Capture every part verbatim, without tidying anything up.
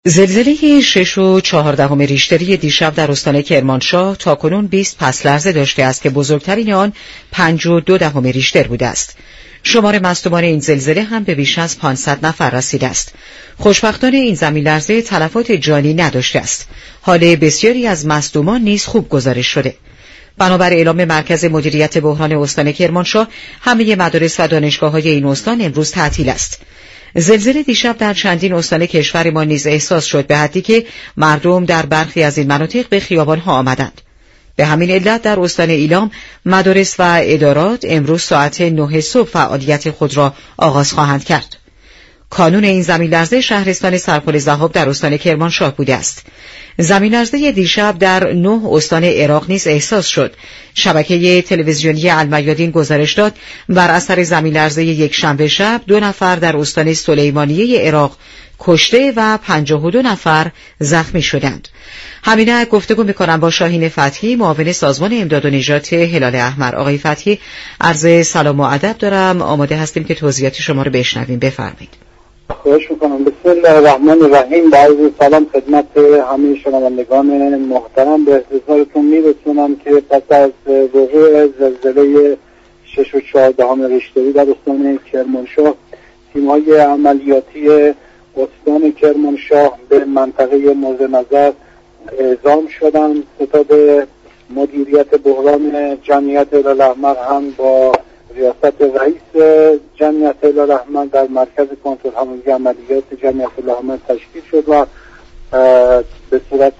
زلزله شش و چهاردهم ریشتری دیشب در استان کرمانشاه تاکنون بیست پس لرزه داشته است که بزرگترین آن پنج و دو دهم ریشتر بوده است. شمار مصدومان این زلزله هم به بیش از پانصد نفر رسیده است. خوشبختانه این زمین لرزه تلفات جانی نداشته است. حال بسیاری از مصدومان نیز خوب گزارش شده. بنابر اعلام مرکز مدیریت بحران استان کرمانشاه، همه مدارس و دانشگاه‌های این استان امروز تعطیل است. زلزله دیشب در چندین استان کشور ما نیز احساس شد، به حدی که مردم در برخی از این مناطق به خیابان‌ها آمدند. به همین علت در استان ایلام مدارس و ادارات امروز ساعت نه صبح فعالیت خود را آغاز خواهند کرد. کانون این زمین لرزه شهرستان سرپل ضحاب در استان کرمانشاه بوده است. زمین لرزه دیشب در نه استان عراق نیز احساس شد. شبکه تلویزیونی المیادین گزارش داد بر اثر زمین لرزه یک شنبه شب دو نفر در استان سلیمانیه عراق کشته و پنجاه و دو نفر زخمی شدند. همینه گفتگو می‌کنم با شاهین فتحی، معاون سازمان امداد و نجات هلال احمر. آقای فتحی، عرض سلام و ادب دارم. آماده هستیم که توضیحات شما رو بشنویم. بفرمایید. خواهش میکنم. بسم الله الرحمن الرحیم. با عرض سلام خدمت همه شنوندگان محترم. به احتضارتون میرسونم که پس از وقوع زلزله شش و چهاردهم ریشتری در استان کرمانشاه، تیم‌های عملیاتی استان کرمانشاه به منطقه مورد نظر اعزام شدند. ستاد مدیریت بحران جمعیت هلال احمر هم با ریاست رئیس جمعیت هلال احمر در مرکز کنترل همگی عملیات جمعیت هلال احمر تشکیل شد و به صورت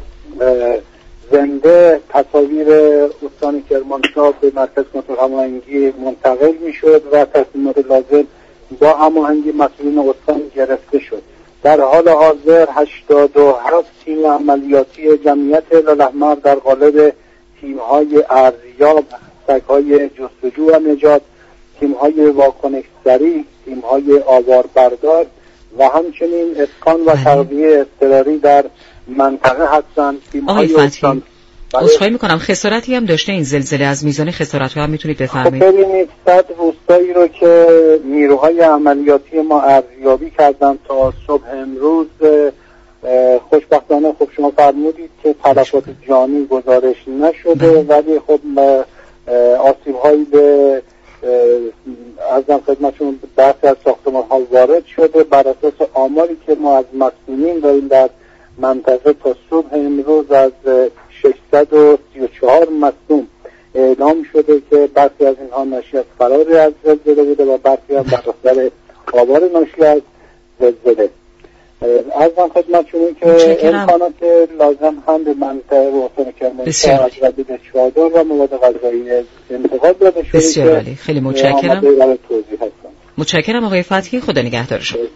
زنده تصاویر استان کرمانشاه به مرکز کنترل هماهنگی منتقل میشد و تصمیمات لازم با هماهنگی مسئولین استان گرفته شد. در حال حاضر هشتاد و هفت تیم عملیاتی جمعیت هلال احمر در قالب تیم‌های ارزیاب، سگ‌های جستجو و نجات، تیم‌های واکنش سریع، تیم‌های آواربردار و همچنین اسکان و تغذیه اضطراری در منطقه هستند. تیم‌های استان. عذرخواهی می‌کنم، خسارتی هم داشته این زلزله؟ از میزان خسارت‌ها هم میتونید بفرمایید؟ خب ببینید، صد روستایی رو که نیروهای عملیاتی ما ارزیابی کردن تا صبح امروز، خوشبختانه خب شما فرمودید که تلفات جانی گزارش نشده، ولی خب آسیب‌هایی به ارزم خدمتشون برخی از ساختمان‌ها وارد شده. بر اساس آماری که ما از مسئولین داریم در منطقه، تا صبح امروز از ششصد و سی و چهار مصدوم اعلام شده که برخی از اینها ناشی از فرار از زلزله بوده و برخی هم بر اثر آوار ناشی از زلزله. ارزم خدمتشون که امکانات لازم هم به منطقه استان کرمانشاه از قبیل چادر و مواد غذایی انتقال داده شده. بسیار عالی، خیلی متشکرم. متشکرم آقای فتحی، خدا نگهدار شما.